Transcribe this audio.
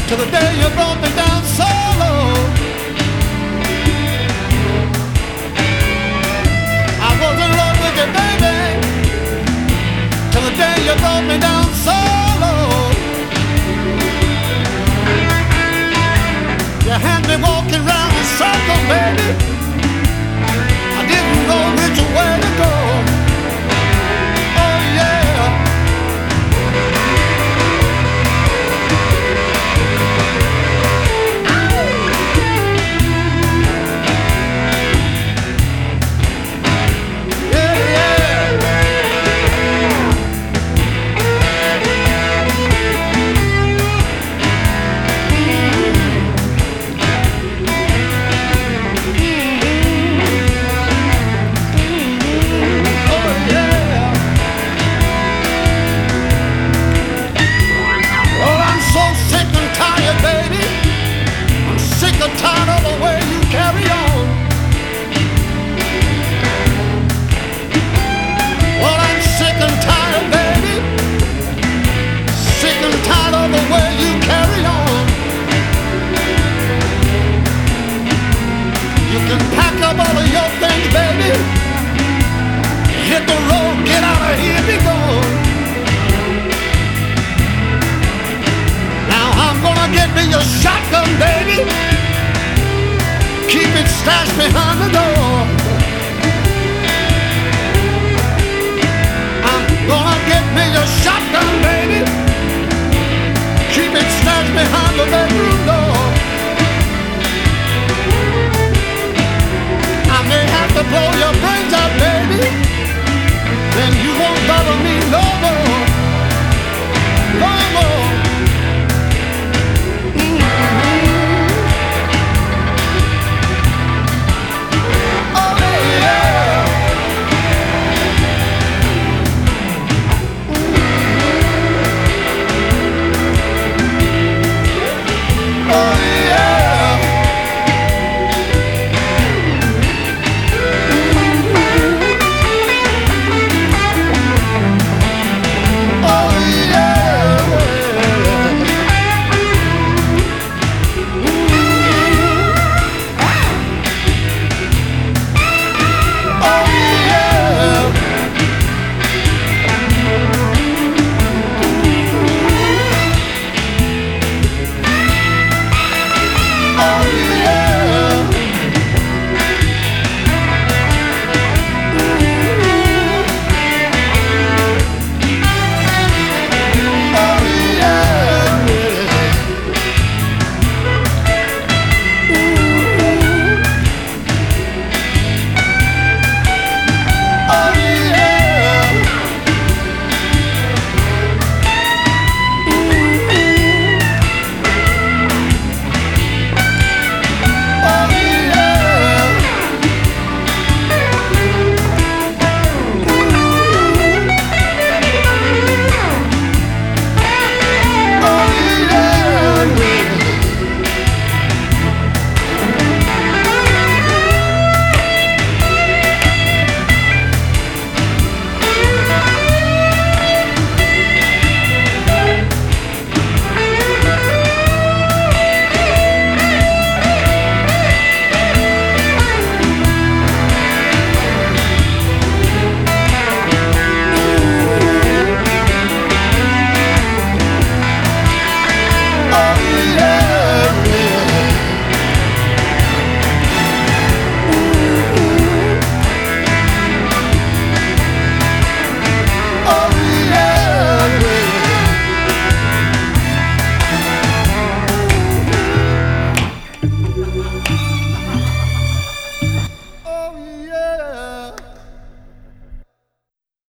till the day you brought me down so low. I was in love with you, baby, till the day you brought me down so low. You had me walking round in circles, baby. I didn't know which way to go. Oh yeah. Tired of the way you carry on. Well, I'm sick and tired, baby. Sick and tired of the way you carry on. You can pack up all of your things, baby. Hit the road, get out of here, be gone. Now I'm gonna get me a shotgun, baby. Keep it stashed behind the door. I'm gonna get me a shotgun, baby.